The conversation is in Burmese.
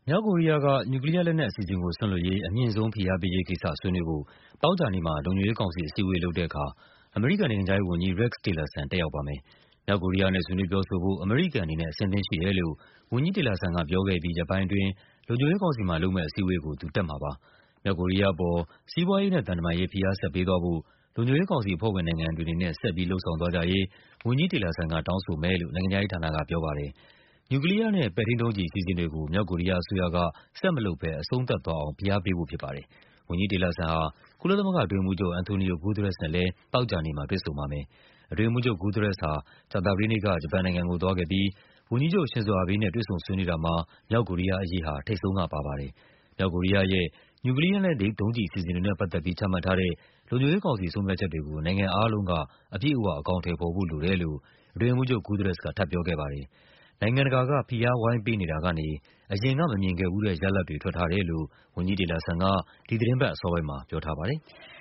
မြောက်ကိုရီးယားက နျူကလ িয়ারလက်နက်အစီအစဉ်ကိုစွန့်လွှတ်ရေး အမြင့်ဆုံးဖိအားပေးရေးကိစ္စဆွေးနွေးဖို့ သောကြာနေ့မှာ လုံခြုံရေးကောင်စီအစည်းအဝေးလုပ်တဲ့အခါ အမေရိကန်နိုင်ငံခြားရေးဝန်ကြီး Rex Tillerson တက်ရောက်ပါမယ်။ မြောက်ကိုရီးယားနဲ့ ဆွေးနွေးပြောဆိုဖို့ အမေရိကန်အနေနဲ့ အဆင်သင့်ရှိတယ်လို့ ဝန်ကြီး Tillerson ကပြောခဲ့အပြီး ရက်ပိုင်းအတွင်း လုံခြုံရေးကောင်စီမှာလုပ်မယ့်အစည်းအဝေးကို သူတက်မှာပါ။ မြောက်ကိုရီးယားအပေါ် စီးပွားရေးနဲ့ သံတမန်ရေး ဖိအားဆက်ပေးသွားဖို့ လုံခြုံရေးကောင်စီအဖွဲ့ဝင်နိုင်ငံတွေအနေနဲ့ ဆက်ပြီး လုပ်ဆောင်သွားကြရေး ဝန်ကြီး Tillerson က တောင်းဆိုမယ်လို့ နိုင်ငံခြားရေးဌာနကပြောပါတယ်။ နျူကလ িয়ারနဲ့ ပဲ့ထိန်းဒုံးကျည်အစီအစဉ်တွေကို မြောက်ကိုရီးယားအစိုးရက ဆက်မလုပ်ဘဲ အဆုံးသတ်သွားအောင် ဖိအားပေးဖို့ဖြစ်ပါတယ်။ ဝန်ကြီး Tillerson ဟာ ကုလသမဂ္ဂအတွင်းရေးမှူးချုပ် Antonio Guterres နဲ့လည်း သောကြာနေ့မှာ တွေ့ဆုံပါမယ်။ အတွင်းရေးမှူးချုပ် Guterres ဟာ ကြာသပတေးနေ့က ဂျပန်နိုင်ငံကိုသွားခဲ့ပြီး ဝန်ကြီးချုပ် Shinzo Abe နဲ့ တွေ့ဆုံဆွေးနွေးတာမှာ မြောက်ကိုရီးယားအရေးဟာ ထိပ်ဆုံးကပါပါတယ်။ မြောက်ကိုရီးယားရဲ့ နျူကလ িয়ারနဲ့ ဒုံးကျည်အစီအစဉ်တွေနဲ့ပတ်သက်ပြီး ချမှတ်ထားတဲ့ လုံခြုံရေးကောင်စီဆုံးဖြတ်ချက်တွေကို နိုင်ငံအားလုံးက အပြည့်အဝ အကောင်အထည်ဖော်ဖို့လိုတယ်လို့ အတွင်းရေးမှူးချုပ် Guterres က ထပ်ပြောခဲ့ပါတယ်။ နိုင်ငံတကာက ဖိအားဝိုင်းပေးနေတာကနေ အရင်ကမမြင်ခဲ့ဖူးတဲ့ ရလဒ်တွေ ထွက်ထားတယ်လို့ ဝန်ကြီး Tillerson က ဒီသီတင်းပတ်အစောပိုင်းမှာ ပြောထားပါတယ်။